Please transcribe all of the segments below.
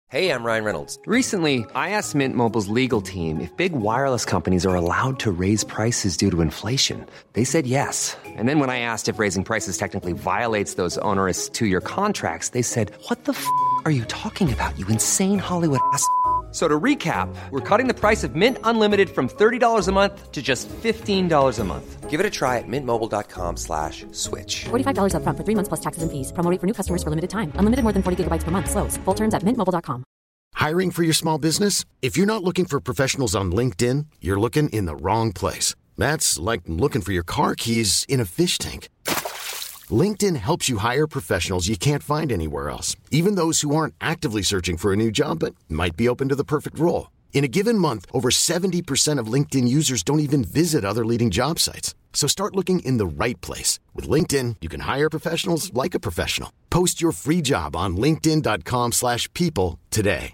Hey, I'm Ryan Reynolds. Recently, I asked Mint Mobile's legal team if big wireless companies are allowed to raise prices due to inflation. They said yes. And then when I asked if raising prices technically violates those onerous two-year contracts, they said, "What the f*** are you talking about, you insane Hollywood ass?" So to recap, we're cutting the price of Mint Unlimited from $30 a month to just $15 a month. Give it a try at mintmobile.com/switch. $45 up front for 3 months plus taxes and fees. Promo rate for new customers for limited time. Unlimited more than 40 gigabytes per month. Slows full terms at mintmobile.com. Hiring for your small business? If you're not looking for professionals on LinkedIn, you're looking in the wrong place. That's like looking for your car keys in a fish tank. LinkedIn helps you hire professionals you can't find anywhere else, even those who aren't actively searching for a new job but might be open to the perfect role. In a given month, over 70% of LinkedIn users don't even visit other leading job sites. So start looking in the right place. With LinkedIn, you can hire professionals like a professional. Post your free job on linkedin.com/people today.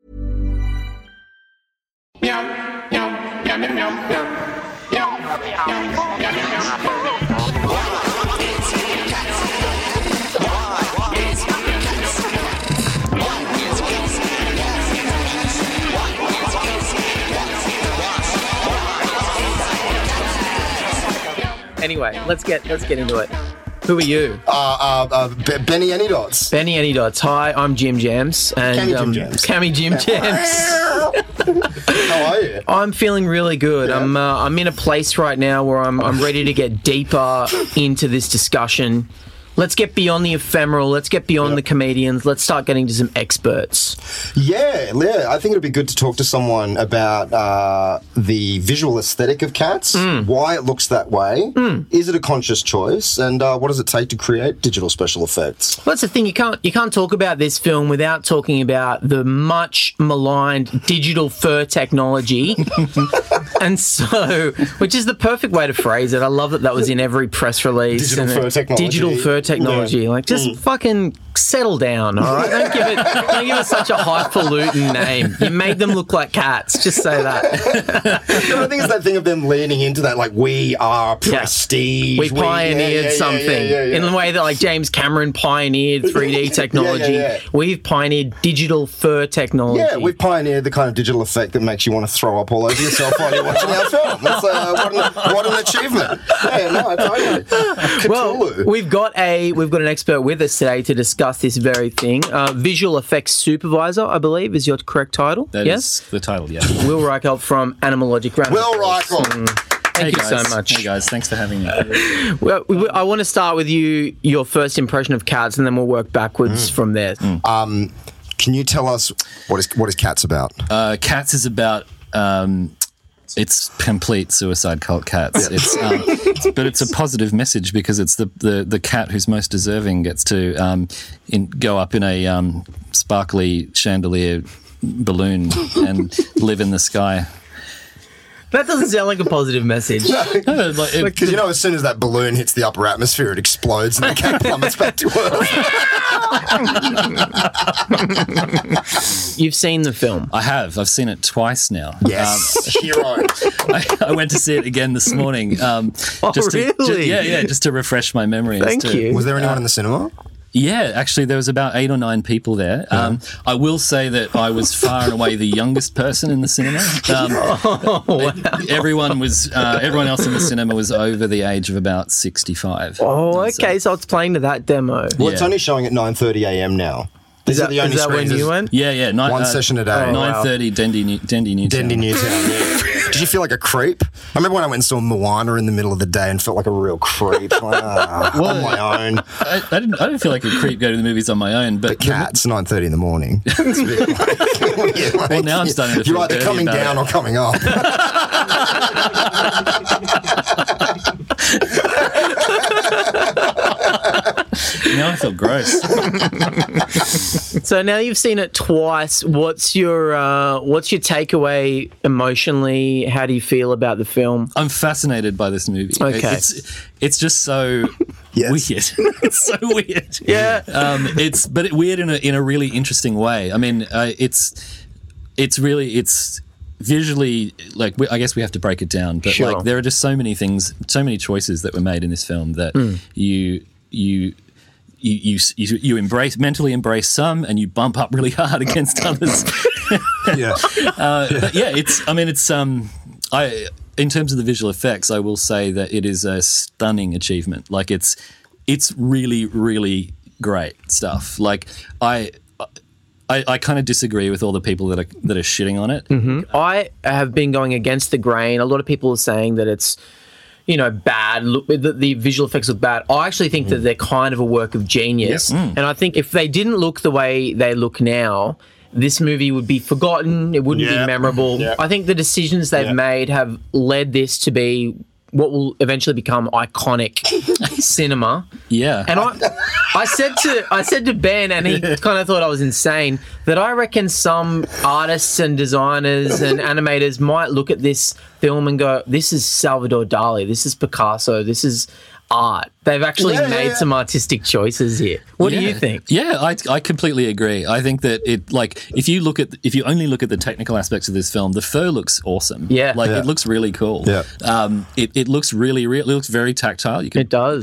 Meow, meow, meow, meow, meow, meow, Anyway, let's get into it. Who are you? Benny Anydots. Benny Anydots. Hi, I'm Jim Jams. And, Cammy Jim Jams. How are you? I'm feeling really good. Yeah. I'm in a place right now where I'm ready to get deeper into this discussion. Let's get beyond the ephemeral. Let's get beyond the comedians. Let's start getting to some experts. Yeah. I think it'd be good to talk to someone about the visual aesthetic of Cats, why it looks that way, is it a conscious choice, and what does it take to create digital special effects? Well, that's the thing. You can't talk about this film without talking about the much maligned digital fur technology. And so, which is the perfect way to phrase it. I love that was in every press release. Digital fur technology. Yeah. Like, just fucking settle down, all right? Don't give it such a highfalutin name. You made them look like cats. Just say that. I think it's that thing of them leaning into that, like, we are prestige. We pioneered something in the way that, like, James Cameron pioneered 3D technology. We've pioneered digital fur technology. Yeah, we've pioneered the kind of digital effect that makes you want to throw up all over yourself while you're watching our film. That's what an achievement. Yeah, no, totally. Cthulhu. Well, we've got an expert with us today to discuss this very thing. Visual effects supervisor, I believe, is your correct title. That is the title, yeah. Will Reichelt from Animalogic. Will Reichelt. Thank you so much. Hey guys, thanks for having me. Well, I want to start with your first impression of Cats, and then we'll work backwards from there. Can you tell us what is Cats about? Cats is about it's complete suicide cult Cats. Yeah. But it's a positive message because it's the cat who's most deserving gets to go up in a sparkly chandelier balloon and live in the sky. That doesn't sound like a positive message. Because as soon as that balloon hits the upper atmosphere, it explodes and the cat plummets back to Earth. You've seen the film? I have. I've seen it twice now. Yes, hero. I went to see it again this morning. Really? Just to refresh my memory. Thank you. Was there anyone in the cinema? Yeah, actually, there was about 8 or 9 people there. I will say that I was far and away the youngest person in the cinema. Wow. Everyone else in the cinema was over the age of about 65. Oh, okay, so it's playing to that demo. Well, it's only showing at 9:30 a.m. now. Is that when you went? Yeah. One session a day. 9:30, Dendy Newtown. Dendy Newtown, yeah. Did you feel like a creep? I remember when I went and saw Moana in the middle of the day and felt like a real creep. On my own. I didn't feel like a creep go to the movies on my own. But Cats, 9:30 in the morning. Well, now I'm starting to feel you're either coming down or coming up. Now I feel gross. So now you've seen it twice. What's your takeaway emotionally? How do you feel about the film? I'm fascinated by this movie. Okay. It's just so weird. It's so weird. Yeah. It's weird in a really interesting way. I mean, it's visually, like, I guess we have to break it down, but sure. Like there are just so many things, so many choices that were made in this film that you you mentally embrace some, and you bump up really hard against others. But yeah, in terms of the visual effects, I will say that it is a stunning achievement. Like it's really, really great stuff. Like I kind of disagree with all the people that are shitting on it. I have been going against the grain. A lot of people are saying that it's, bad. Look, the visual effects look bad. I actually think that they're kind of a work of genius. And I think if they didn't look the way they look now, this movie would be forgotten. It wouldn't be memorable. I think the decisions they've made have led this to be what will eventually become iconic cinema. Yeah. And I said to Ben, and he kind of thought I was insane, that I reckon some artists and designers and animators might look at this film and go, this is Salvador Dali, this is Picasso, this is art. They've actually made some artistic choices here. What do you think? Yeah, I completely agree. I think that if you only look at the technical aspects of this film, the fur looks awesome. Yeah. It looks really cool. Yeah. It looks really real. It looks very tactile. It does.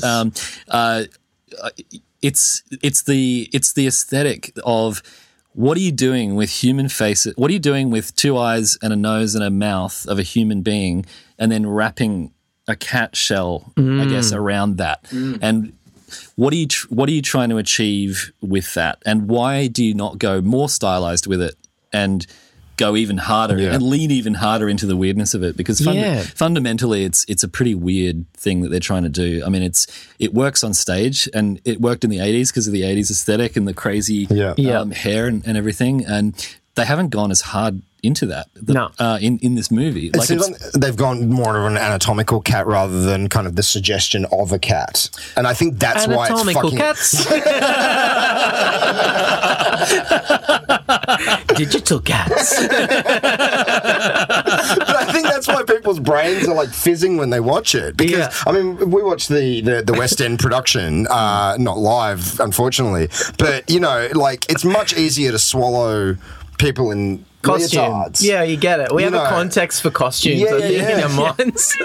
It's the aesthetic of what are you doing with human faces? What are you doing with two eyes and a nose and a mouth of a human being, and then wrapping a cat shell, I guess, around that? And what are you trying to achieve with that? And why do you not go more stylized with it and go even harder and lean even harder into the weirdness of it? Because fundamentally, it's a pretty weird thing that they're trying to do. I mean, it works on stage, and it worked in the 80s because of the 80s aesthetic and the crazy hair and everything. And they haven't gone as hard into that in this movie. It seems like they've gone more of an anatomical cat rather than kind of the suggestion of a cat. And I think that's why it's fucking... cats. Digital cats. But I think that's why people's brains are like fizzing when they watch it. Because, I mean, we watched the West End production, not live, unfortunately. But, it's much easier to swallow people in leotards. Yeah, you get it. We have a context for costumes in our minds.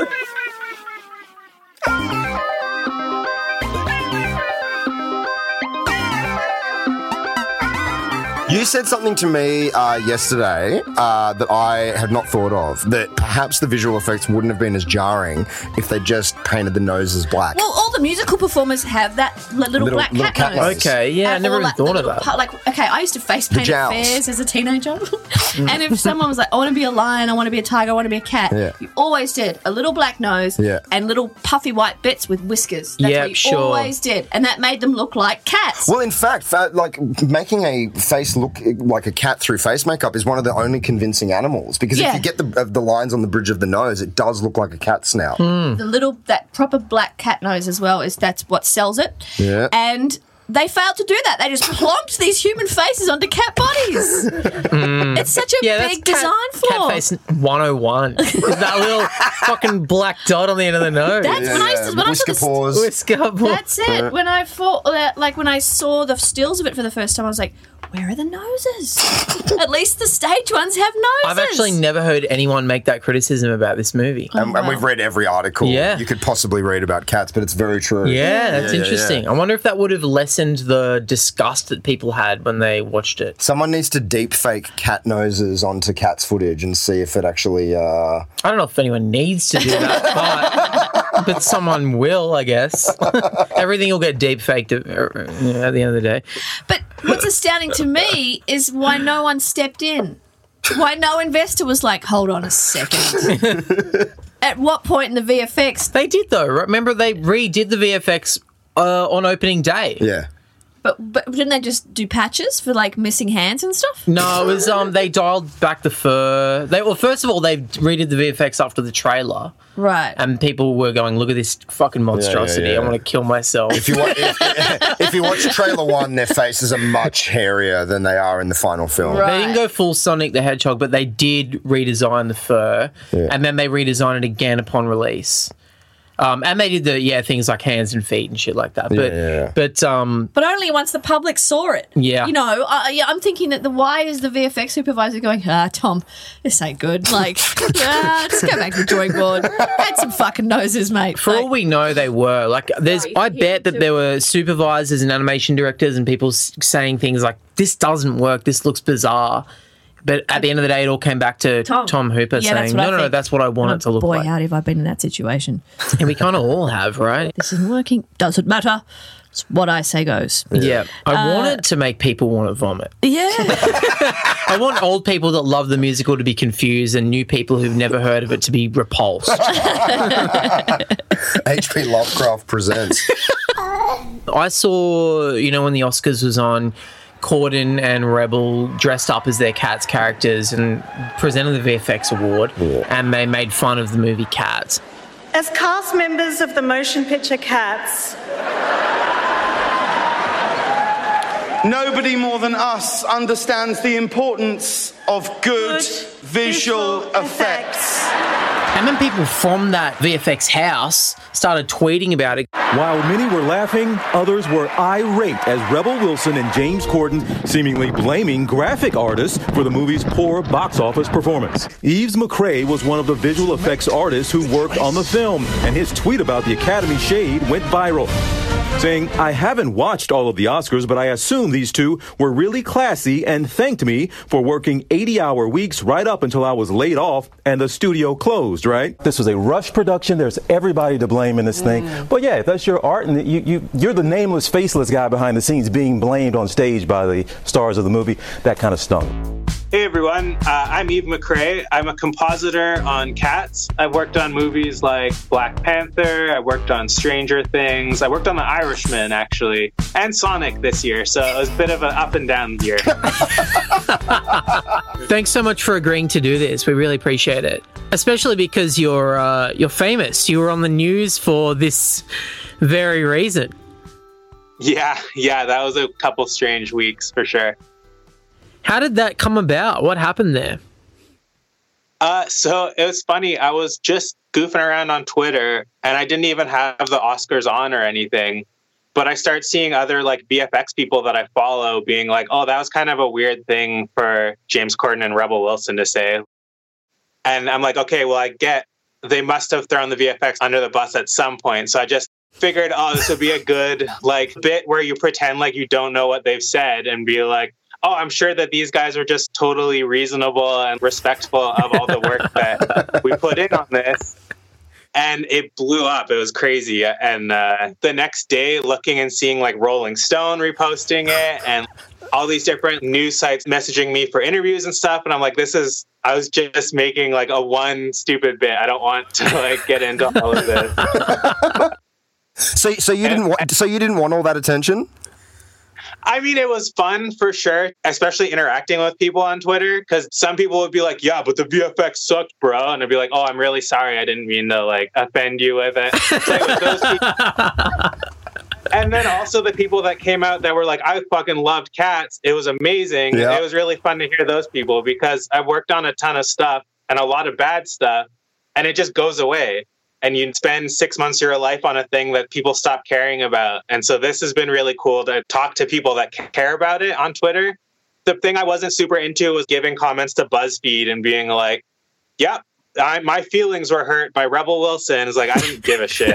You said something to me yesterday that I had not thought of, that perhaps the visual effects wouldn't have been as jarring if they just painted the noses black. Well, all the musical performers have that little black cat nose. Okay, yeah, I never even thought of that. I used to face paint at fairs as a teenager. And if someone was like, I want to be a lion, I want to be a tiger, I want to be a cat, you always did a little black nose and little puffy white bits with whiskers. That's what you always did. And that made them look like cats. Well, in fact, making a face look like a cat through face makeup is one of the only convincing animals, because if you get the lines on the bridge of the nose, it does look like a cat snout. That proper black cat nose as well, that's what sells it. Yeah. And they failed to do that. They just plonked these human faces onto cat bodies. It's such a big design flaw. Cat face 101. That little fucking black dot on the end of the nose. That's Whisker paws. That's it. When I when I saw the stills of it for the first time, I was like, where are the noses? At least the stage ones have noses. I've actually never heard anyone make that criticism about this movie. And we've read every article you could possibly read about cats, but it's very true. Yeah, that's interesting. I wonder if that would have lessened the disgust that people had when they watched it. Someone needs to deep fake cat noses onto cats footage and see if it actually... I don't know if anyone needs to do that, but someone will, I guess. Everything will get deep faked at the end of the day. But what's astounding to me is why no one stepped in. Why no investor was like, hold on a second. At what point in the VFX? They did, though. Remember, they redid the VFX on opening day. Yeah. But didn't they just do patches for missing hands and stuff? No, it was they dialed back the fur. First of all, they redid the VFX after the trailer. Right. And people were going, look at this fucking monstrosity. I want to kill myself. If you watch trailer 1, their faces are much hairier than they are in the final film. Right. They didn't go full Sonic the Hedgehog, but they did redesign the fur. And then they redesigned it again upon release. And they did things like hands and feet and shit like that. But only once the public saw it. Yeah. You know, I'm thinking that why is the VFX supervisor going, Tom, this ain't good. Like, just go back to the drawing board. Had some fucking noses, mate. For all we know, they were. Like, I bet that there were supervisors and animation directors and people saying things like, this doesn't work, this looks bizarre. But at the end of the day, it all came back to Tom Hooper saying, no, that's what I want it to look like. Boy, how have I been in that situation? And we kind of all have, right? This isn't working. Doesn't matter. It's what I say goes. Yeah. I want it to make people want to vomit. Yeah. I want old people that love the musical to be confused and new people who've never heard of it to be repulsed. H.P. Lovecraft presents. I saw, when the Oscars was on, Corden and Rebel dressed up as their Cats characters and presented the VFX award, and they made fun of the movie Cats. As cast members of the motion picture Cats, nobody more than us understands the importance of good visual effects. And then people from that VFX house started tweeting about it. While many were laughing, others were irate as Rebel Wilson and James Corden seemingly blaming graphic artists for the movie's poor box office performance. Yves McCrae was one of the visual effects artists who worked on the film, and his tweet about the Academy shade went viral, saying, I haven't watched all of the Oscars, but I assume these two were really classy and thanked me for working 80-hour weeks right up until I was laid off and the studio closed, right? This was a rush production. There's everybody to blame in this thing. But yeah, that's your art, and you're the nameless, faceless guy behind the scenes being blamed on stage by the stars of the movie. That kind of stung. Hey everyone, I'm Yves McCrae. I'm a compositor on Cats. I've worked on movies like Black Panther, I worked on Stranger Things, I worked on The Irishman actually, and Sonic this year, so it was a bit of an up and down year. Thanks so much for agreeing to do this. We really appreciate it. Especially because you're famous. You were on the news for this very reason. Yeah, that was a couple strange weeks for sure. How did that come about? What happened there? So it was funny. I was just goofing around on Twitter, and I didn't even have the Oscars on or anything. But I start seeing other VFX people that I follow being like, "Oh, that was kind of a weird thing for James Corden and Rebel Wilson to say." And I'm like, "Okay, well, I get they must have thrown the VFX under the bus at some point." So I just figured, "Oh, this would be a good bit where you pretend like you don't know what they've said and be like." Oh, I'm sure that these guys are just totally reasonable and respectful of all the work that we put in on this. And it blew up. It was crazy. And the next day, looking and seeing Rolling Stone reposting it and all these different news sites messaging me for interviews and stuff. And I'm like, I was just making a one stupid bit. I don't want to get into all of this. So you didn't want all that attention? I mean, it was fun for sure, especially interacting with people on Twitter, because some people would be like, yeah, but the VFX sucked, bro. And I'd be like, oh, I'm really sorry. I didn't mean to offend you with it. With those people. And then also the people that came out that were like, I fucking loved Cats. It was amazing. Yeah. It was really fun to hear those people because I've worked on a ton of stuff and a lot of bad stuff, and it just goes away. And you spend 6 months of your life on a thing that people stop caring about. And so this has been really cool to talk to people that care about it on Twitter. The thing I wasn't super into was giving comments to BuzzFeed and being like, yep, my feelings were hurt by Rebel Wilson. It's like, I didn't give a shit.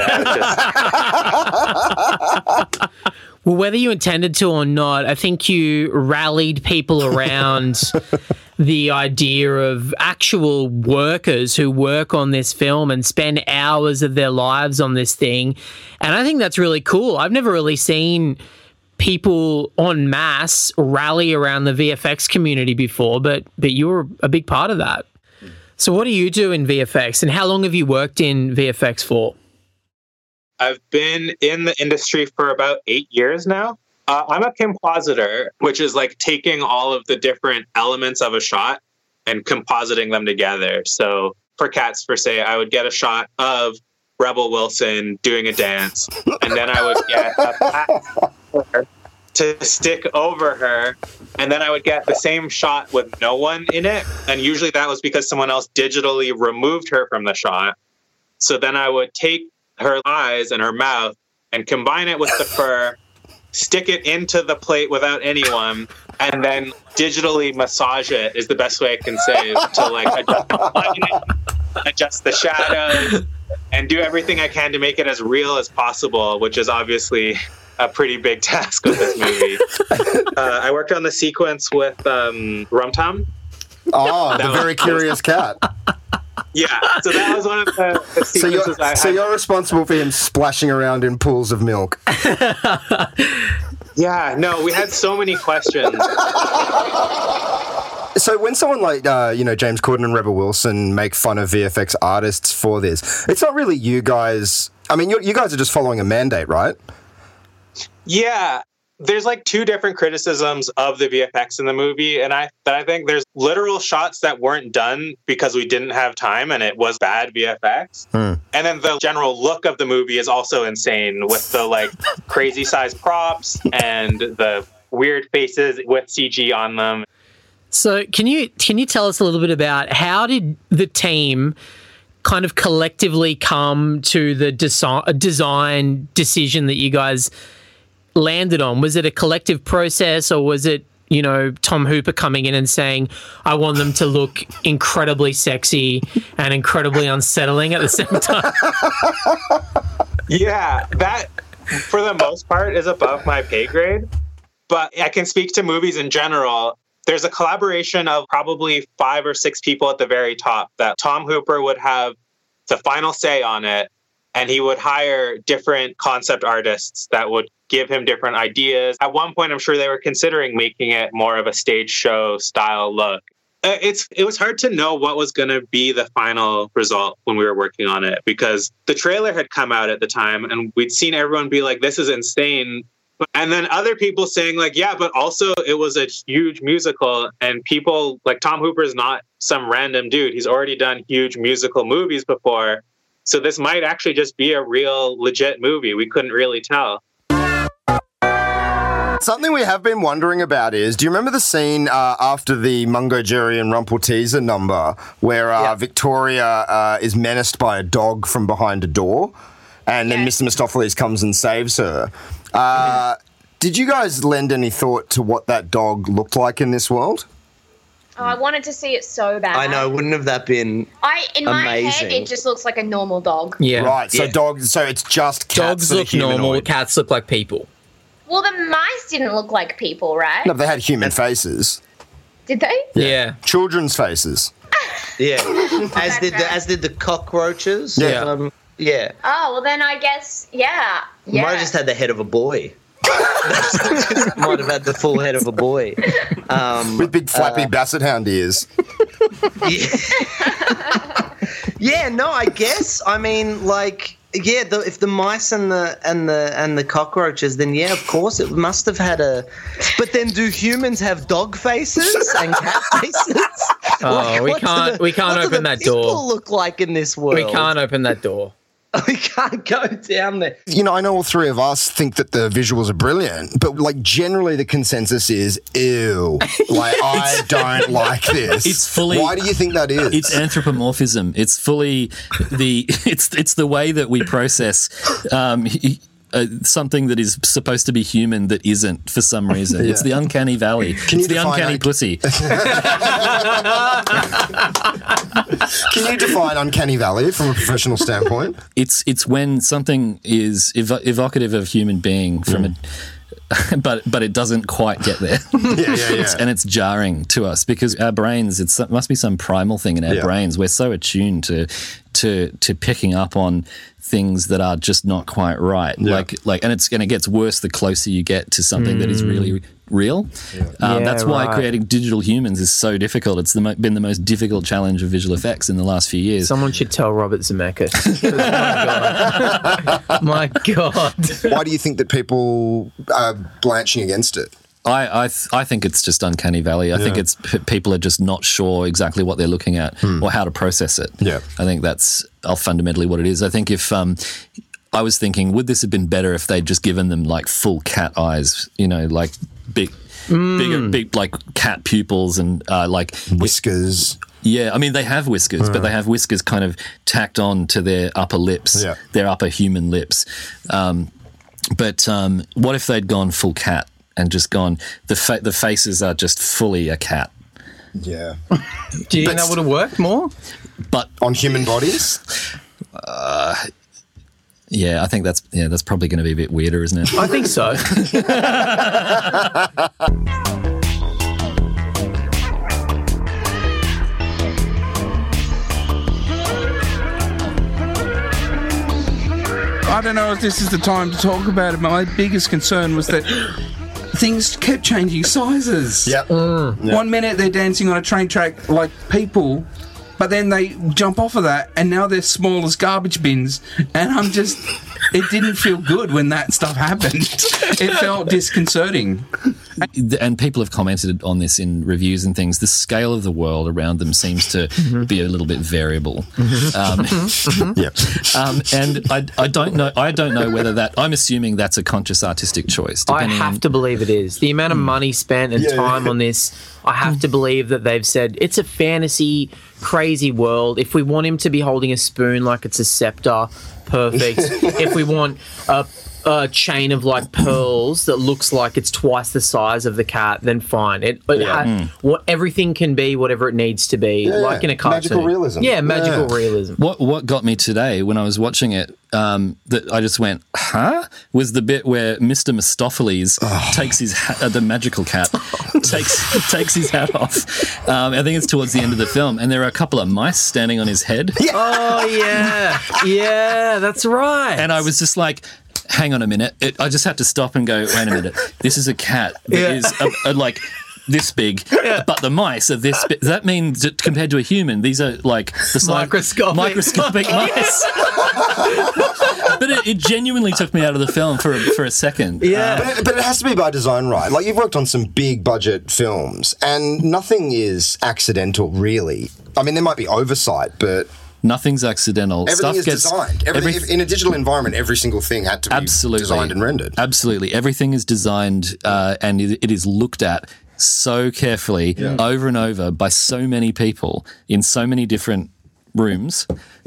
Well, whether you intended to or not, I think you rallied people around the idea of actual workers who work on this film and spend hours of their lives on this thing. And I think that's really cool. I've never really seen people en masse rally around the VFX community before, but you were a big part of that. So what do you do in VFX, and how long have you worked in VFX for? I've been in the industry for about 8 years now. I'm a compositor, which is taking all of the different elements of a shot and compositing them together. So for Cats, per se, I would get a shot of Rebel Wilson doing a dance, and then I would get a pattern to stick over her, and then I would get the same shot with no one in it. And usually that was because someone else digitally removed her from the shot. So then I would take her eyes and her mouth and combine it with the fur, stick it into the plate without anyone, and then digitally massage it is the best way I can say to like adjust the lighting, adjust the shadows, and do everything I can to make it as real as possible, which is obviously a pretty big task with this movie. I worked on the sequence with Rum Tum. Oh, the very curious cat. Yeah, so that was one of the sequences I had. So you're responsible for him splashing around in pools of milk. Yeah, no, we had so many questions. So when someone like, James Corden and Rebel Wilson make fun of VFX artists for this, it's not really you guys. I mean, you guys are just following a mandate, right? Yeah, there's like two different criticisms of the VFX in the movie, and I think there's literal shots that weren't done because we didn't have time and it was bad VFX. And then the general look of the movie is also insane with the like crazy size props and the weird faces with CG on them. So can you tell us a little bit about how did the team kind of collectively come to the design decision that you guys landed on? Was it a collective process, or was it, Tom Hooper coming in and saying, I want them to look incredibly sexy and incredibly unsettling at the same time? Yeah, that, for the most part, is above my pay grade. But I can speak to movies in general. There's a collaboration of probably 5 or 6 people at the very top that Tom Hooper would have the final say on it, and he would hire different concept artists that would give him different ideas. At one point, I'm sure they were considering making it more of a stage show style look. It was hard to know what was going to be the final result when we were working on it, because the trailer had come out at the time and we'd seen everyone be like, this is insane. And then other people saying like, yeah, but also it was a huge musical, and people like Tom Hooper is not some random dude. He's already done huge musical movies before. So this might actually just be a real legit movie. We couldn't really tell. Something we have been wondering about is, do you remember the scene after the Mungo Jerry and Rumpelteazer number where Victoria is menaced by a dog from behind a door, and then Mr. Mistopheles comes and saves her? Did you guys lend any thought to what that dog looked like in this world? Oh, I wanted to see it so bad. I know, wouldn't have that been in my head, it just looks like a normal dog. Yeah. Right, so dogs, so it's just cats. Dogs look normal, cats look like people. Well, the mice didn't look like people, right? No, they had human faces. Did they? Yeah. Children's faces. Yeah. As did the cockroaches. Yeah. Yeah. Oh, well then I guess, yeah. Might have just had the head of a boy. Might have had the full head of a boy. With big flappy basset hound ears. Yeah, no, I guess. I mean, like, yeah, if the mice and the cockroaches, then yeah, of course it must have had a. But then, do humans have dog faces and cat faces? Oh, we can't open that door. What do people look like in this world? We can't open that door. We can't go down there. I know all three of us think that the visuals are brilliant, but like generally the consensus is, ew. Like, I don't like this. It's fully. Why do you think that is? It's anthropomorphism. It's fully it's the way that we process something that is supposed to be human that isn't for some reason. Yeah. It's the uncanny valley. It's the uncanny pussy. Can you define uncanny valley from a professional standpoint? It's when something is evocative of human being from a. But it doesn't quite get there. Yeah. And it's jarring to us because our brains, it must be some primal thing in our brains. We're so attuned to picking up on things that are just not quite right. And it gets worse the closer you get to something that is really real. That's why creating digital humans is so difficult. It's been the most difficult challenge of visual effects in the last few years. Someone should tell Robert Zemeckis. My God. Why do you think that people are blanching against it? I think it's just uncanny valley. I think it's people are just not sure exactly what they're looking at or how to process it. Yeah. I think that's fundamentally what it is. I think if I was thinking, would this have been better if they'd just given them like full cat eyes, like bigger, like cat pupils and like whiskers. Yeah, I mean, they have whiskers, but they have whiskers kind of tacked on to their upper lips, their upper human lips. But what if they'd gone full cat and just gone, the faces are just fully a cat? Yeah. Do you think that would have worked more? But on human bodies? Yeah, I think that's probably going to be a bit weirder, isn't it? I think so. I don't know if this is the time to talk about it. My biggest concern was that things kept changing sizes. Yep. 1 minute they're dancing on a train track like people, but then they jump off of that and now they're small as garbage bins. And it didn't feel good when that stuff happened. It felt disconcerting. And people have commented on this in reviews and things. The scale of the world around them seems to be a little bit variable. And I don't know. I don't know whether that. I'm assuming that's a conscious artistic choice. I have to believe it is. The amount of money spent and time on this, I have to believe that they've said it's a fantasy, crazy world. If we want him to be holding a spoon like it's a scepter, perfect. If we want a chain of like pearls that looks like it's twice the size of the cat, then fine. Everything can be whatever it needs to be, like in a cartoon. Magical realism. Yeah, magical realism. What got me today when I was watching it, that I just went, huh? Was the bit where Mr. Mistopheles takes his hat, the magical cat, takes his hat off. I think it's towards the end of the film, and there are a couple of mice standing on his head. Yeah. Oh, yeah. Yeah, that's right. And I was just like, hang on a minute. I just had to stop and go, wait a minute. This is a cat that is like this big, but the mice are this big. Does that mean that compared to a human, these are like the microscopic mice? But it genuinely took me out of the film for a second. Yeah. But it has to be by design, right? Like, you've worked on some big budget films and nothing is accidental, really. I mean, there might be oversight, but nothing's accidental. Everything is designed. In a digital environment, every single thing had to be designed and rendered. Absolutely. Everything is designed and it is looked at so carefully over and over by so many people in so many different rooms.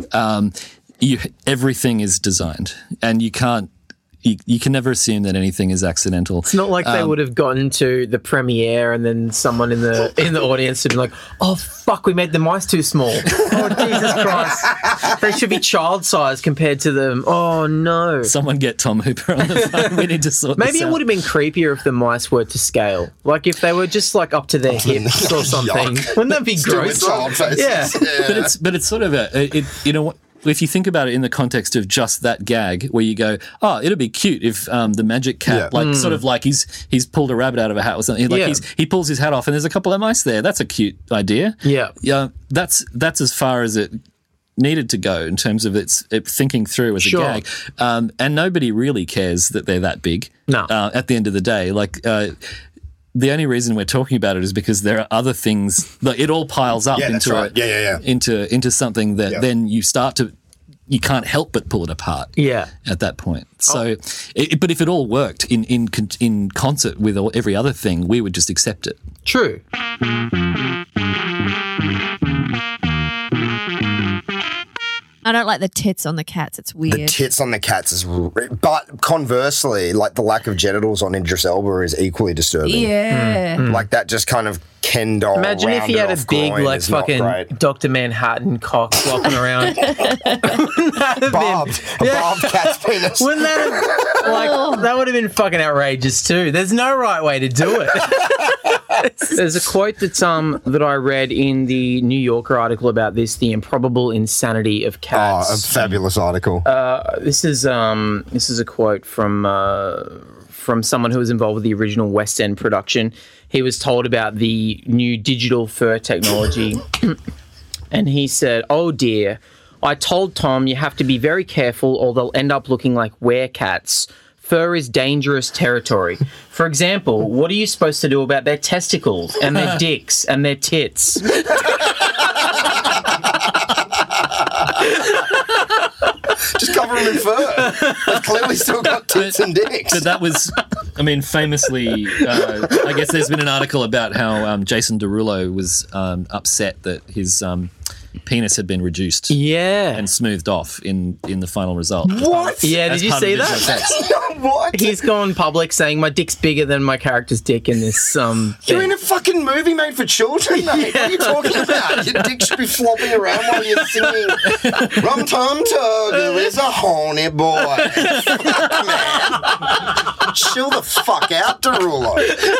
Everything is designed, and you can never assume that anything is accidental. It's not like they would have gotten to the premiere and then someone in the audience would be like, "Oh fuck, we made the mice too small. Oh Jesus Christ, they should be child size compared to them. Oh no." Someone get Tom Hooper on the phone. We need to sort Maybe this out. It would have been creepier if the mice were to scale. Like if they were just like up to their hips or something. Wouldn't that be gross? Yeah. But it's sort of you know what? If you think about it in the context of just that gag, where you go, "Oh, it'd be cute if the magic cat, sort of like he's pulled a rabbit out of a hat or something. Like he pulls his hat off, and there's a couple of mice there. That's a cute idea. Yeah. That's as far as it needed to go in terms of it thinking through as a gag. And nobody really cares that they're that big. No. At the end of the day, like. The only reason we're talking about it is because there are other things. Like it all piles up into something that then you can't help but pull it apart. Yeah. At that point. So, but if it all worked in concert with every other thing, we would just accept it. True. I don't like the tits on the cats. It's weird. The tits on the cats is... But conversely, like the lack of genitals on Idris Elba is equally disturbing. Yeah. Like that just kind of Ken doll. Imagine if he had a big, like, fucking Dr. Manhattan cock flopping around. Barbed cat's penis. Wouldn't that have... Like, that would have been fucking outrageous too. There's no right way to do it. There's a quote that I read in the New Yorker article about this, the improbable insanity of cats. Oh, a fabulous article. This is a quote from someone who was involved with the original West End production. He was told about the new digital fur technology, and he said, "Oh dear, I told Tom you have to be very careful or they'll end up looking like werecats. Fur is dangerous territory. For example, what are you supposed to do about their testicles and their dicks and their tits?" Just cover them in fur. They've clearly still got tits and dicks. But that was I mean, famously, I guess there's been an article about how Jason Derulo was upset that his penis had been reduced, and smoothed off in the final result. What? Yeah, did you see that? What? He's gone public saying my dick's bigger than my character's dick in this. You're in a fucking movie made for children, mate. What are you talking about? Your dick should be flopping around while you're singing Rum Tum Tugger is a horny boy. Man. Chill the fuck out, Derulo.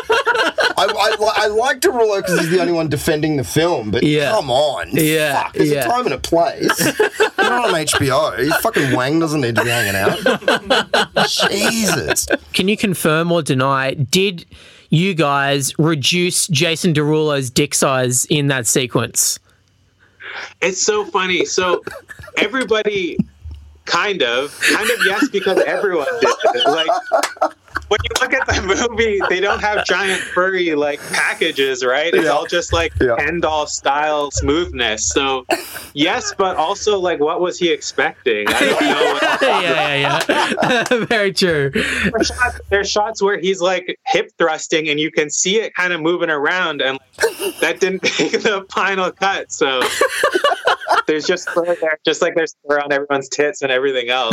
I like Derulo because he's the only one defending the film, but come on. Yeah. Fuck, there's a time and a place. You're not on HBO. Your fucking wang doesn't need to be hanging out. Jesus. Can you confirm or deny, did you guys reduce Jason Derulo's dick size in that sequence? It's so funny. So everybody kind of yes, because everyone did it. Like, when you look at the movie, they don't have giant furry like packages, right? It's all just like Ken doll style smoothness. So yes, but also like, what was he expecting? I don't know. Yeah. Very true. There's shots where he's like hip thrusting, and you can see it kind of moving around, and that didn't make the final cut. So there's just fur there, just like there's fur on everyone's tits and everything else.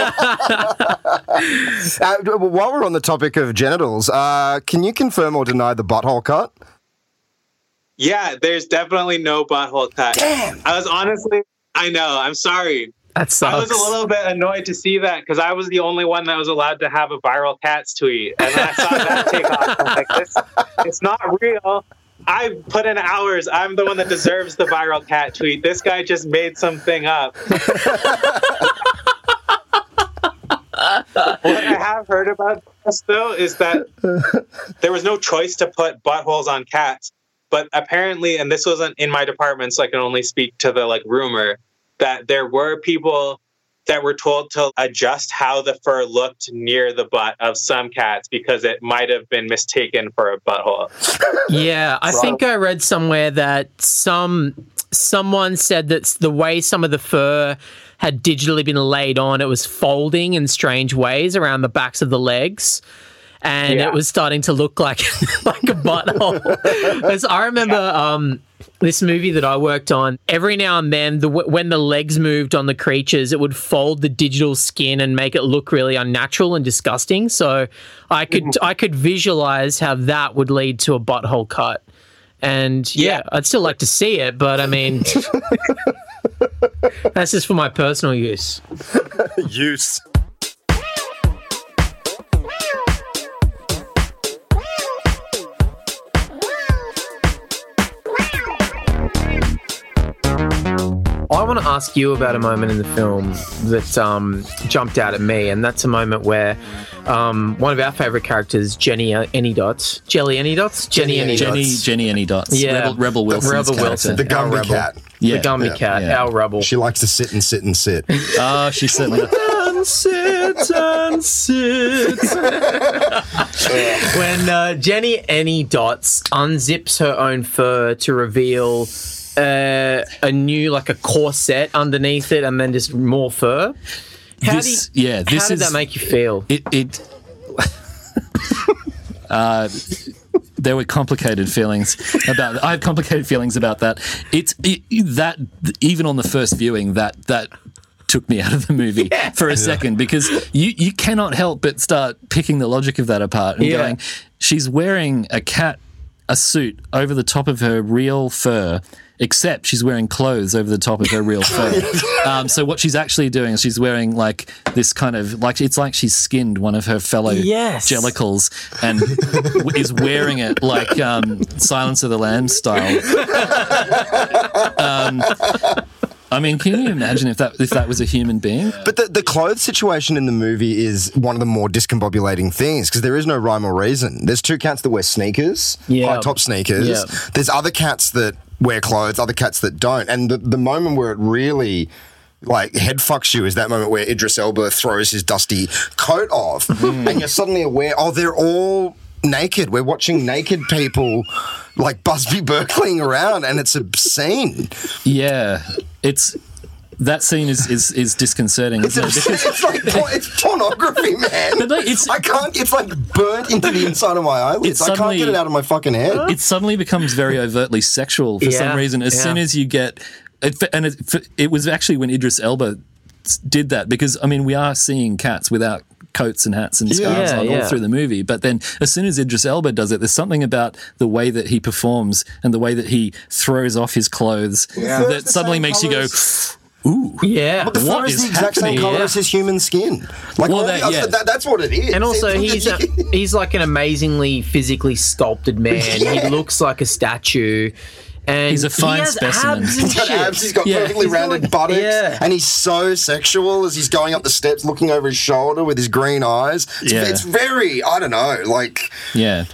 While we're on the topic of genitals, can you confirm or deny the butthole cut? Yeah, there's definitely no butthole cut. Damn. I know, I'm sorry. That sucks. I was a little bit annoyed to see that because I was the only one that was allowed to have a viral cats tweet. And then I saw that take off. I'm like, it's not real. I put in hours. I'm the one that deserves the viral cat tweet. This guy just made something up. What I have heard about this, though, is that there was no choice to put buttholes on cats. But apparently, and this wasn't in my department, so I can only speak to the rumor, that there were people that were told to adjust how the fur looked near the butt of some cats because it might have been mistaken for a butthole. Yeah, I think I read somewhere that someone said that the way some of the fur had digitally been laid on, it was folding in strange ways around the backs of the legs. And it was starting to look like a butthole. So I remember this movie that I worked on, every now and then, when the legs moved on the creatures, it would fold the digital skin and make it look really unnatural and disgusting. So I could visualize how that would lead to a butthole cut. And I'd still like to see it, but I mean, that's just for my personal use. I want to ask you about a moment in the film that jumped out at me, and that's a moment where one of our favourite characters, Jenny Anydots, yeah, Rebel Wilson, the Gumby cat, the Gumby cat, our Rebel. She likes to sit and sit and sit. Oh, she certainly and sit and sit. When Jenny Anydots unzips her own fur to reveal a new, a corset underneath it, and then just more fur. How did that make you feel? There were complicated feelings about that. I have complicated feelings about that. That even on the first viewing, that took me out of the movie for a second, because you cannot help but start picking the logic of that apart and going, she's wearing a suit over the top of her real fur, except she's wearing clothes over the top of her real fur. So what she's actually doing is she's wearing this kind of it's like she's skinned one of her fellow jellicles and is wearing it like Silence of the Lambs style. I mean, can you imagine if that was a human being? But the clothes situation in the movie is one of the more discombobulating things, because there is no rhyme or reason. There's two cats that wear sneakers, high-top sneakers. Yeah. There's other cats that wear clothes, other cats that don't. And the moment where it really head fucks you is that moment where Idris Elba throws his dusty coat off and you're suddenly aware, they're all naked. We're watching naked people like Busby Berkeleying around, and it's obscene. Yeah, it's That scene is disconcerting. Isn't it? It's pornography, man. But I can't. It's like burnt into the inside of my eyelids. I can't get it out of my fucking head. It suddenly becomes very overtly sexual for some reason. As soon as you get, it was actually when Idris Elba did that, because I mean we are seeing cats without coats and hats and scarves on all through the movie, but then as soon as Idris Elba does it, there's something about the way that he performs and the way that he throws off his clothes that suddenly makes you go, ooh, yeah. But the fur is the exact same colour as his human skin. Like, that's what it is. And also, he's like an amazingly physically sculpted man. He looks like a statue. And he's a fine specimen. He's got abs, he's got perfectly rounded buttocks, and he's so sexual as he's going up the steps looking over his shoulder with his green eyes. It's very, I don't know, like... Yeah.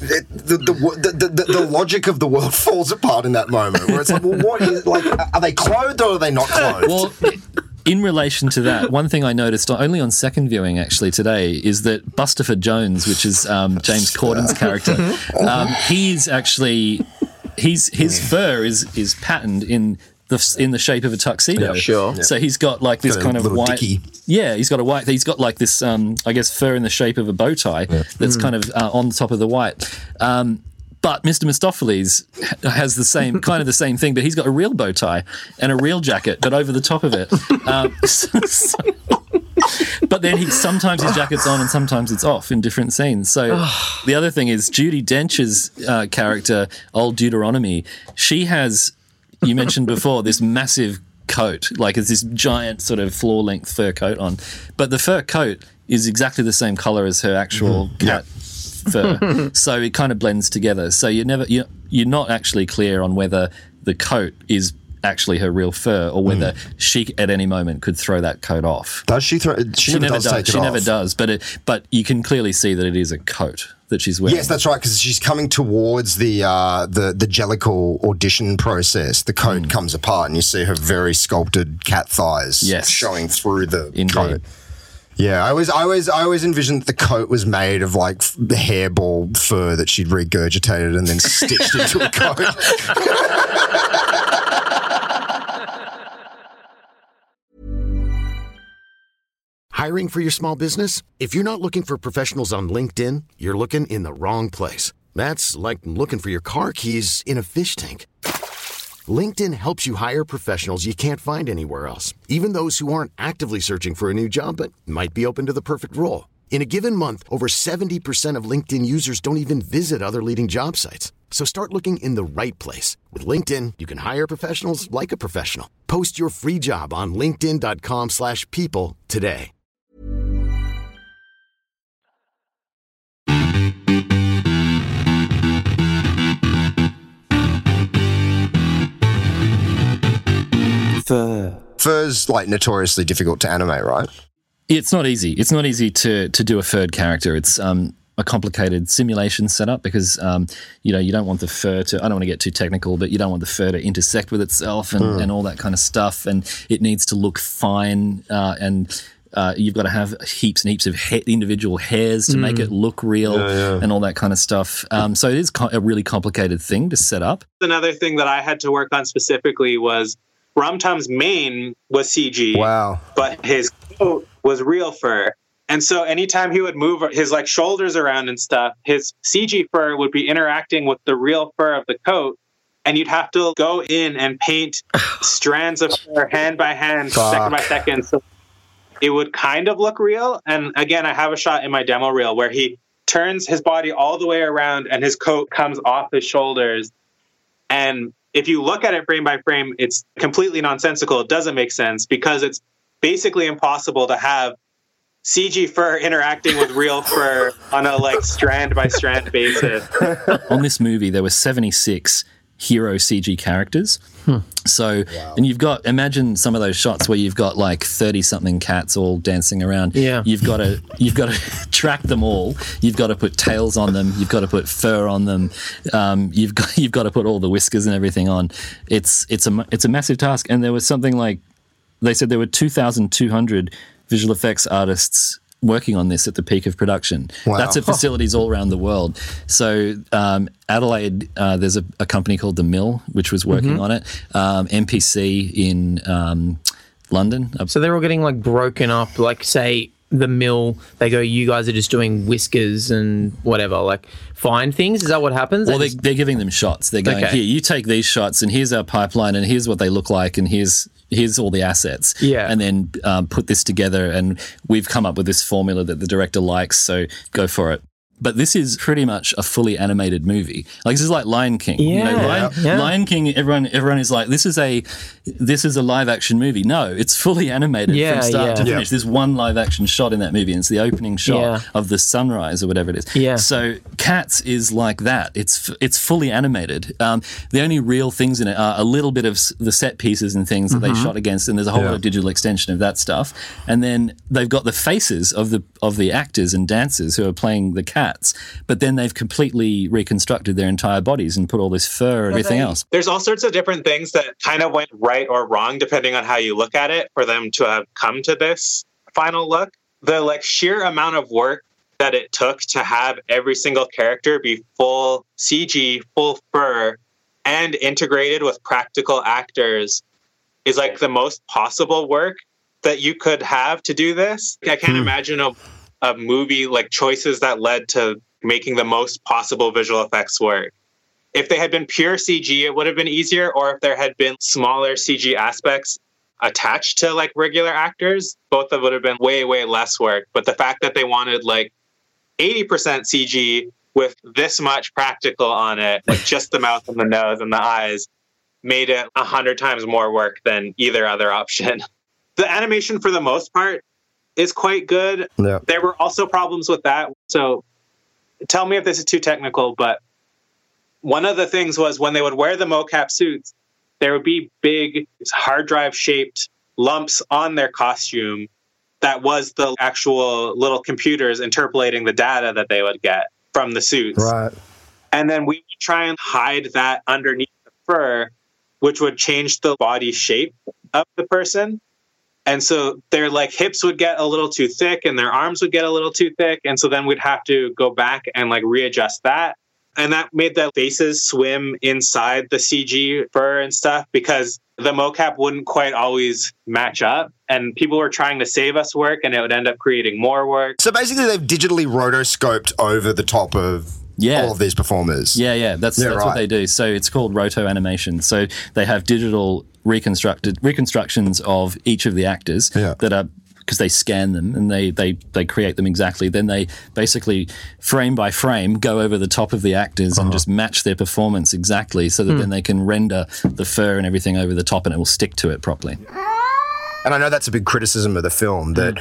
The logic of the world falls apart in that moment, where it's like, well, what is, like, are they clothed or are they not clothed? Well, in relation to that, one thing I noticed only on second viewing actually today is that Bustopher Jones, which is James Corden's character, he's actually his fur is patterned in the shape of a tuxedo. Yeah, sure. So he's got like this kind of white. Dicky. Yeah, he's got like this I guess fur in the shape of a bow tie that's kind of on top of the white. But Mr. Mistopheles has the same thing, but he's got a real bow tie and a real jacket, but over the top of it. But then sometimes his jacket's on and sometimes it's off in different scenes. So the other thing is Judi Dench's character, Old Deuteronomy, she has, you mentioned before, this massive coat, like it's this giant sort of floor-length fur coat on. But the fur coat is exactly the same colour as her actual cat fur. So it kind of blends together. So you're not actually clear on whether the coat is actually her real fur or whether she at any moment could throw that coat off. Does she throw? She never does. Take it she off. Never does. But you can clearly see that it is a coat that she's wearing. Yes, that's right. Because she's coming towards the Jellicle audition process. The coat comes apart, and you see her very sculpted cat thighs showing through the coat. Yeah, I always envisioned that the coat was made of like the hairball fur that she'd regurgitated and then stitched into a coat. Hiring for your small business? If you're not looking for professionals on LinkedIn, you're looking in the wrong place. That's like looking for your car keys in a fish tank. LinkedIn helps you hire professionals you can't find anywhere else, even those who aren't actively searching for a new job but might be open to the perfect role. In a given month, over 70% of LinkedIn users don't even visit other leading job sites. So start looking in the right place. With LinkedIn, you can hire professionals like a professional. Post your free job on linkedin.com/people today. Fur's like notoriously difficult to animate, right? It's not easy. It's not easy to do a furred character. It's a complicated simulation setup because you don't want the fur to, I don't want to get too technical, but you don't want the fur to intersect with itself and all that kind of stuff, and it needs to look fine and you've got to have heaps and heaps of individual hairs to make it look real and all that kind of stuff. So it is a really complicated thing to set up. Another thing that I had to work on specifically was Rum-Tum's mane was CG. Wow. But his coat was real fur. And so anytime he would move his like shoulders around and stuff, his CG fur would be interacting with the real fur of the coat. And you'd have to go in and paint strands of fur hand by hand, second by second. So it would kind of look real. And again, I have a shot in my demo reel where he turns his body all the way around and his coat comes off his shoulders. And if you look at it frame by frame, it's completely nonsensical. It doesn't make sense because it's basically impossible to have CG fur interacting with real fur on a like strand by strand basis. On this movie, there were 76 hero CG characters. So, and you've got, imagine some of those shots where you've got like 30-something cats all dancing around. Yeah. You've got to track them all. You've got to put tails on them. You've got to put fur on them. You've got to put all the whiskers and everything on. It's a massive task. And there was something like, they said there were 2,200 visual effects artists working on this at the peak of production. Wow. That's at facilities all around the world. So Adelaide, there's a company called The Mill, which was working on it. MPC in London. So they're all getting like broken up, like say the mill, they go, you guys are just doing whiskers and whatever, like fine things. Is that what happens? Well, they're giving them shots. They're going, here, you take these shots and here's our pipeline and here's what they look like and here's all the assets. Yeah. And then put this together and we've come up with this formula that the director likes, so go for it. But this is pretty much a fully animated movie. Like, this is like Lion King. Yeah. Lion King, everyone is like, this is a live action movie. No, it's fully animated from start to finish. There's one live action shot in that movie, and it's the opening shot of the sunrise or whatever it is. Yeah. So Cats is like that. It's fully animated. The only real things in it are a little bit of the set pieces and things that they shot against, and there's a whole lot of digital extension of that stuff. And then they've got the faces of the actors and dancers who are playing the cats. But then they've completely reconstructed their entire bodies and put all this fur and everything else. There's all sorts of different things that kind of went right or wrong depending on how you look at it for them to have come to this final look. The sheer amount of work that it took to have every single character be full CG, full fur, and integrated with practical actors is like the most possible work that you could have to do this. I can't imagine a movie like choices that led to making the most possible visual effects work. If they had been pure CG, it would have been easier, or if there had been smaller CG aspects attached to like regular actors, both of it would have been way, way less work. But the fact that they wanted like 80% CG with this much practical on it, like just the mouth and the nose and the eyes, made it 100 times more work than either other option. The animation, for the most part, is quite good. Yeah. There were also problems with that. So tell me if this is too technical, but one of the things was when they would wear the mocap suits, there would be big hard drive shaped lumps on their costume that was the actual little computers interpolating the data that they would get from the suits. Right. And then we would try and hide that underneath the fur, which would change the body shape of the person. And so their hips would get a little too thick and their arms would get a little too thick. And so then we'd have to go back and readjust that. And that made the faces swim inside the CG fur and stuff because the mocap wouldn't quite always match up. And people were trying to save us work and it would end up creating more work. So basically they've digitally rotoscoped over the top of all of these performers. Yeah. That's what they do. So it's called roto animation. So they have digital reconstructions of each of the actors that are, because they scan them and they create them exactly. Then they basically frame by frame go over the top of the actors and just match their performance exactly so that then they can render the fur and everything over the top and it will stick to it properly. And I know that's a big criticism of the film, that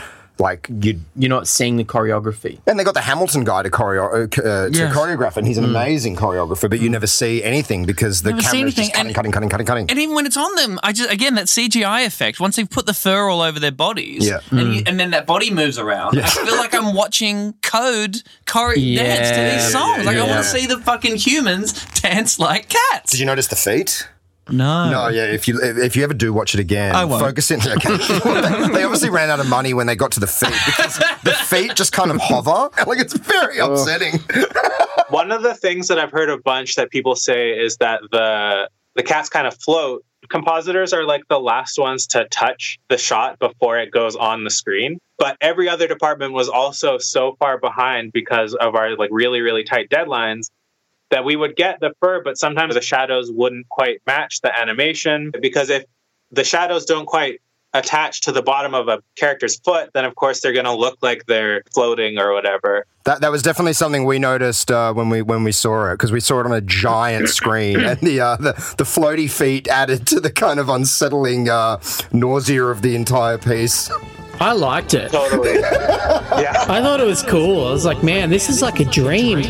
you're not seeing the choreography. And they got the Hamilton guy to choreograph, and he's an amazing choreographer, but you never see anything because the camera's just cutting. And even when it's on them, that CGI effect, once they've put the fur all over their bodies, and then that body moves around, I feel like I'm watching Code dance to these songs. I want to see the fucking humans dance like cats. Did you notice the feet? No. Yeah. If you ever do watch it again, I won't. Focus in. Okay. They obviously ran out of money when they got to the feet because the feet just kind of hover. It's very upsetting. One of the things that I've heard a bunch that people say is that the cats kind of float. Compositors are the last ones to touch the shot before it goes on the screen. But every other department was also so far behind because of our really, really tight deadlines that we would get the fur, but sometimes the shadows wouldn't quite match the animation, because if the shadows don't quite attach to the bottom of a character's foot, then of course they're going to look like they're floating or whatever. That was definitely something we noticed when we saw it, because we saw it on a giant screen, and the floaty feet added to the kind of unsettling nausea of the entire piece. I liked it. Totally. Yeah. I thought it was cool. I was like, man, this is like a dream.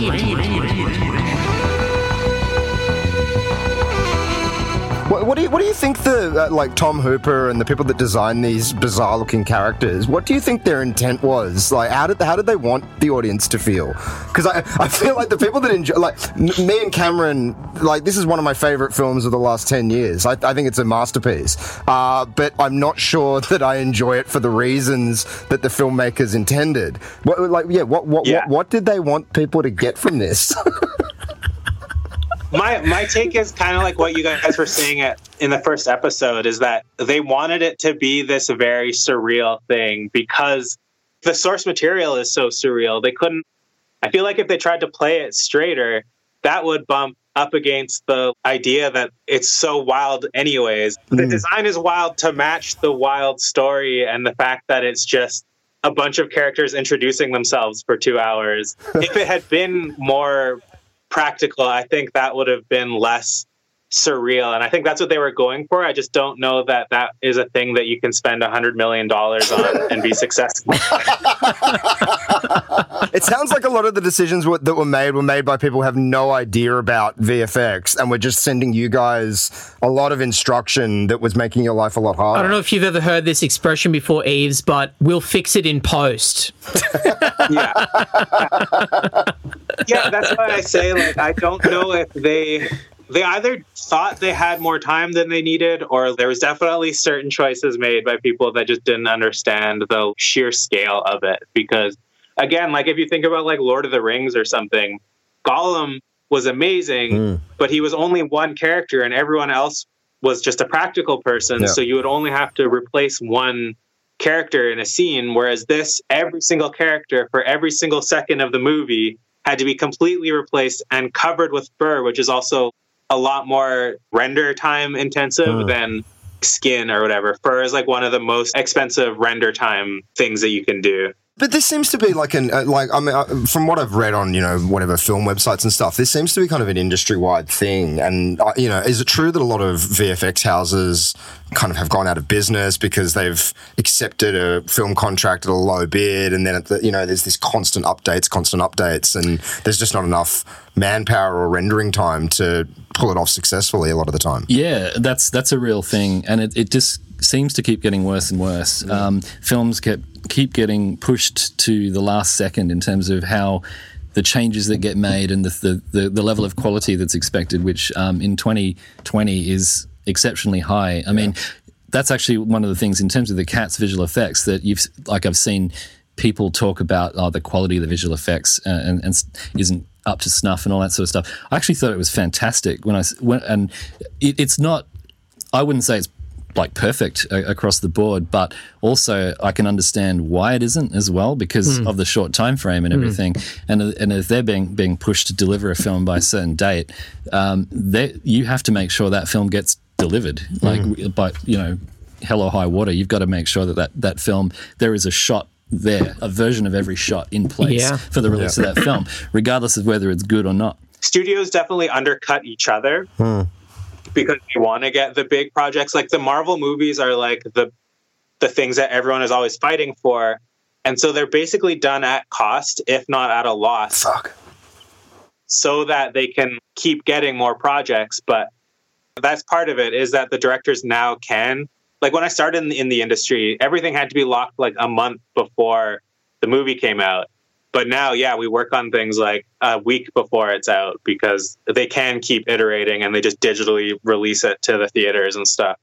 What do you think the Tom Hooper and the people that designed these bizarre looking characters, what do you think their intent was? How did they want the audience to feel? Because I feel like the people that enjoy, me and Cameron, this is one of my favorite films of the last 10 years. I think it's a masterpiece. But I'm not sure that I enjoy it for the reasons that the filmmakers intended. What did they want people to get from this? My take is kind of like what you guys were saying in the first episode, is that they wanted it to be this very surreal thing because the source material is so surreal. They couldn't. I feel like if they tried to play it straighter, that would bump up against the idea that it's so wild anyways. The design is wild to match the wild story and the fact that it's just a bunch of characters introducing themselves for 2 hours. If it had been more practical, I think that would have been less surreal. And I think that's what they were going for. I just don't know that that is a thing that you can spend $100 million on and be successful. It sounds like a lot of the decisions that were made by people who have no idea about VFX, and we're just sending you guys a lot of instruction that was making your life a lot harder. I don't know if you've ever heard this expression before, Eves, but we'll fix it in post. Yeah, that's why I say, like, I don't know if they either thought they had more time than they needed, or there was definitely certain choices made by people that just didn't understand the sheer scale of it. Because, again, like if you think about like Lord of the Rings or something, Gollum was amazing, but he was only one character and everyone else was just a practical person. Yeah. So you would only have to replace one character in a scene, whereas this, every single character for every single second of the movie had to be completely replaced and covered with fur, which is also a lot more render time intensive than skin or whatever. Fur is like one of the most expensive render time things that you can do. But this seems to be like from what I've read on, whatever film websites and stuff, this seems to be kind of an industry-wide thing. And, is it true that a lot of VFX houses kind of have gone out of business because they've accepted a film contract at a low bid, and then, there's this constant updates, and there's just not enough manpower or rendering time to pull it off successfully a lot of the time? Yeah, that's a real thing. And it just seems to keep getting worse and worse. Films keep getting pushed to the last second in terms of how the changes that get made and the level of quality that's expected, which in 2020 is exceptionally high. I mean, that's actually one of the things in terms of the Cats visual effects that I've seen people talk about the quality of the visual effects and isn't up to snuff and all that sort of stuff. I actually thought it was fantastic it's not, I wouldn't say it's like perfect across the board, but also I can understand why it isn't as well because of the short time frame and everything. And if they're being pushed to deliver a film by a certain date, you have to make sure that film gets delivered. Like, by hell or high water, you've got to make sure that film, there is a shot there, a version of every shot in place for the release of that film, regardless of whether it's good or not. Studios definitely undercut each other. Because they want to get the big projects. Like the Marvel movies are like the things that everyone is always fighting for. And so they're basically done at cost, if not at a loss. So that they can keep getting more projects. But that's part of it, is that the directors now can. Like when I started in the industry, everything had to be locked like a month before the movie came out. But now, we work on things like a week before it's out because they can keep iterating and they just digitally release it to the theaters and stuff.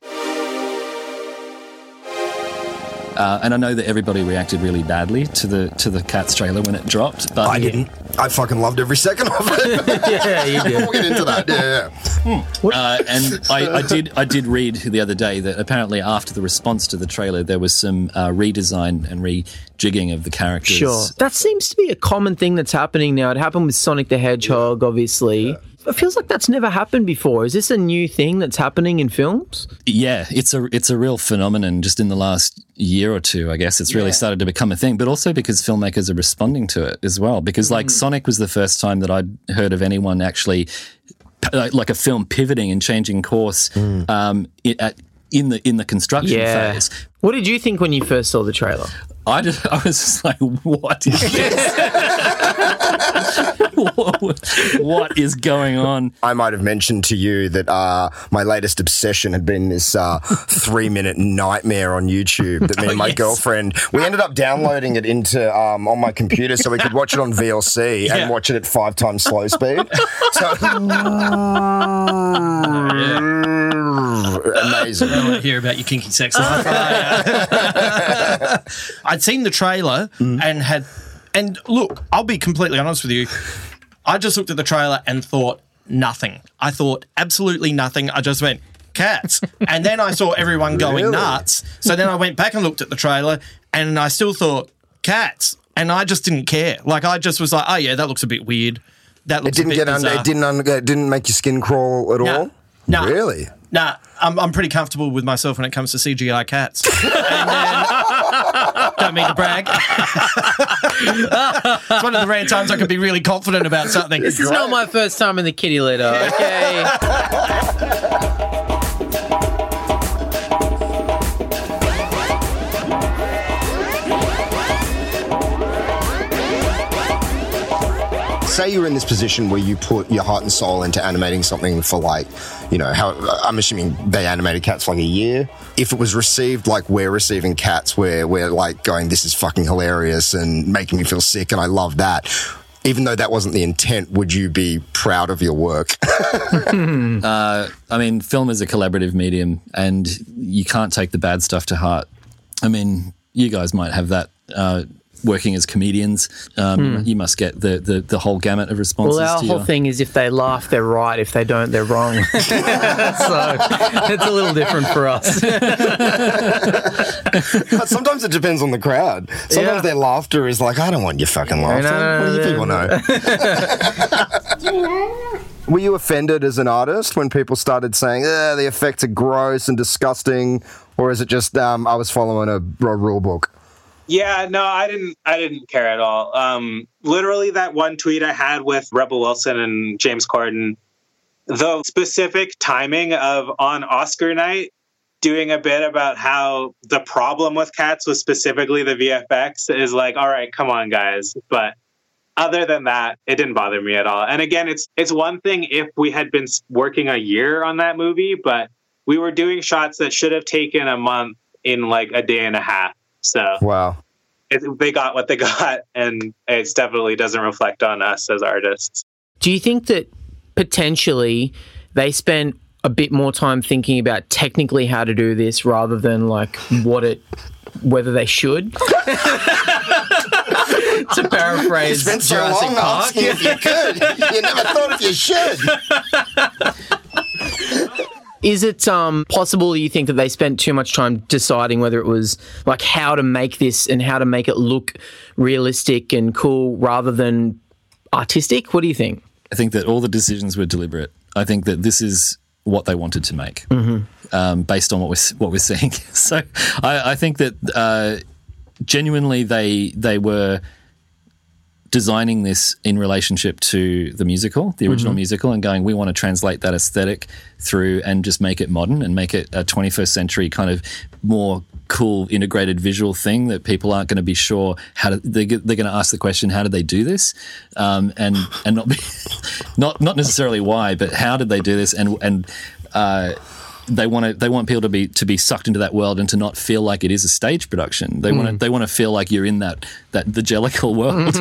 And I know that everybody reacted really badly to the Cats trailer when it dropped. But I didn't. I fucking loved every second of it. Yeah, you did. We'll get into that. And I did read the other day that apparently after the response to the trailer, there was some redesign and rejigging of the characters. Sure. That seems to be a common thing that's happening now. It happened with Sonic the Hedgehog, obviously. Yeah. It feels like that's never happened before. Is this a new thing that's happening in films? Yeah, it's a real phenomenon just in the last year or two, I guess. It's really started to become a thing, but also because filmmakers are responding to it as well. Because like Sonic was the first time that I'd heard of anyone actually, like a film pivoting and changing course in the construction phase. What did you think when you first saw the trailer? I was just like, what is this? What is going on? I might have mentioned to you that my latest obsession had been this 3-minute nightmare on YouTube that me and my girlfriend, we ended up downloading it into on my computer so we could watch it on VLC and watch it at 5 times slow speed. So amazing. I want to hear about your kinky sex life. I'd seen the trailer and look, I'll be completely honest with you. I just looked at the trailer and thought, nothing. I thought absolutely nothing. I just went, cats. And then I saw everyone going nuts. So then I went back and looked at the trailer and I still thought, cats. And I just didn't care. Like, I just was like, oh, yeah, that looks a bit weird. That looks it didn't a bit get bizarre. under. It didn't make your skin crawl at all? No. Really? Nah, I'm pretty comfortable with myself when it comes to CGI cats. And then, don't mean to brag. It's one of the rare times I can be really confident about something. This is not my first time in the kitty litter, okay? Say you're in this position where you put your heart and soul into animating something for, like, you know, how I'm assuming they animated Cats for like a year. If it was received like we're receiving Cats, where we're like going, this is fucking hilarious and making me feel sick and I love that, even though that wasn't the intent, would you be proud of your work? I mean, film is a collaborative medium and you can't take the bad stuff to heart. I mean, you guys might have that working as comedians. You must get the whole gamut of responses. Well, our whole thing is if they laugh, they're right. If they don't, they're wrong. So it's a little different for us. But sometimes it depends on the crowd. Sometimes their laughter is like, I don't want your fucking laughter. What do you people know? Were you offended as an artist when people started saying, the effects are gross and disgusting? Or is it just I was following a rule book? Yeah, no, I didn't care at all. Literally that one tweet I had with Rebel Wilson and James Corden, the specific timing of on Oscar night doing a bit about how the problem with Cats was specifically the VFX is like, all right, come on, guys. But other than that, it didn't bother me at all. And again, it's one thing if we had been working a year on that movie, but we were doing shots that should have taken a month in like a day and a half. So wow, they got what they got, and it definitely doesn't reflect on us as artists. Do you think that potentially they spent a bit more time thinking about technically how to do this rather than like whether they should? To paraphrase you spent so Jurassic long Park. asking if you could. You never thought if you should. Is it possible you think that they spent too much time deciding whether it was like how to make this and how to make it look realistic and cool rather than artistic? What do you think? I think that all the decisions were deliberate. I think that this is what they wanted to make, based on what we're seeing. So I think that genuinely they were designing this in relationship to the musical, the original musical, and going, we want to translate that aesthetic through and just make it modern and make it a 21st century kind of more cool integrated visual thing that people aren't going to be sure how to, they're going to ask the question, how did they do this? And not be, not necessarily why, but how did they do this? And they want people to be sucked into that world and to not feel like it is a stage production. They want to feel like you're in that the Jellicle world.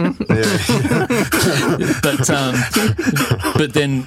But then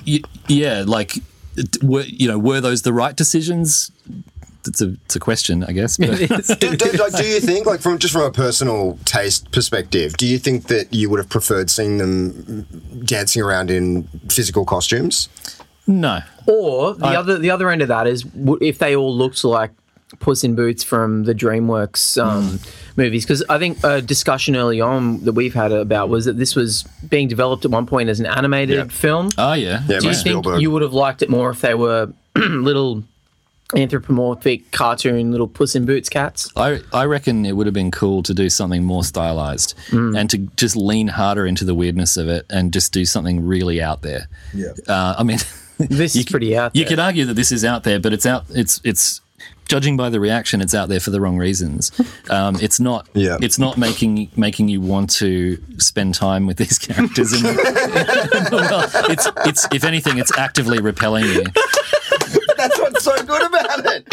were those the right decisions? It's a question, I guess. But. Do you think, like from a personal taste perspective, do you think that you would have preferred seeing them dancing around in physical costumes? No. Or the other end of that is if they all looked like Puss in Boots from the DreamWorks movies, because I think a discussion early on that we've had about was that this was being developed at one point as an animated film. Oh, yeah. Do you think you would have liked it more if they were little anthropomorphic cartoon little Puss in Boots cats? I reckon it would have been cool to do something more stylized and to just lean harder into the weirdness of it and just do something really out there. Yeah. I mean... This is pretty out there. You could argue that this is out there, but it's judging by the reaction, it's out there for the wrong reasons. It's not making you want to spend time with these characters in it's if anything, it's actively repelling you. That's what's so good about it.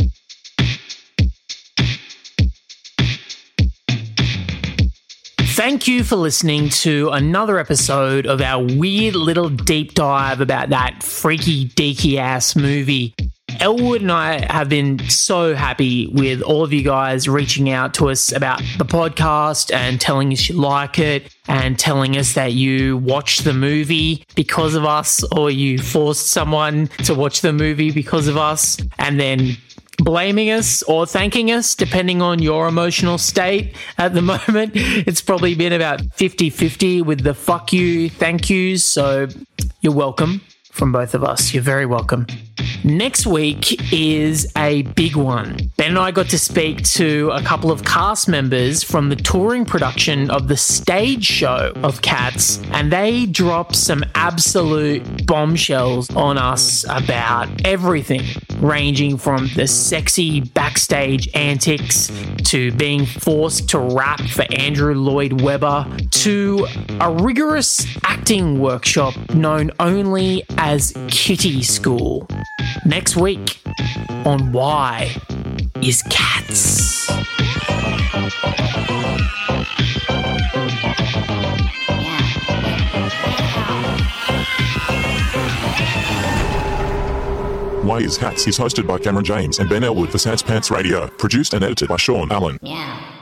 Thank you for listening to another episode of our weird little deep dive about that freaky deaky ass movie. Elwood and I have been so happy with all of you guys reaching out to us about the podcast and telling us you like it and telling us that you watched the movie because of us, or you forced someone to watch the movie because of us, and then blaming us or thanking us, depending on your emotional state at the moment. It's probably been about 50-50 with the fuck you, thank yous. So you're welcome from both of us. You're very welcome. Next week is a big one. Ben and I got to speak to a couple of cast members from the touring production of the stage show of Cats, and they dropped some absolute bombshells on us about everything, ranging from the sexy backstage antics to being forced to rap for Andrew Lloyd Webber to a rigorous acting workshop known only as Kitty School. Next week on Why is Cats. Why is Cats is hosted by Cameron James and Ben Elwood for Sans Pants Radio. Produced and edited by Sean Allen. Yeah.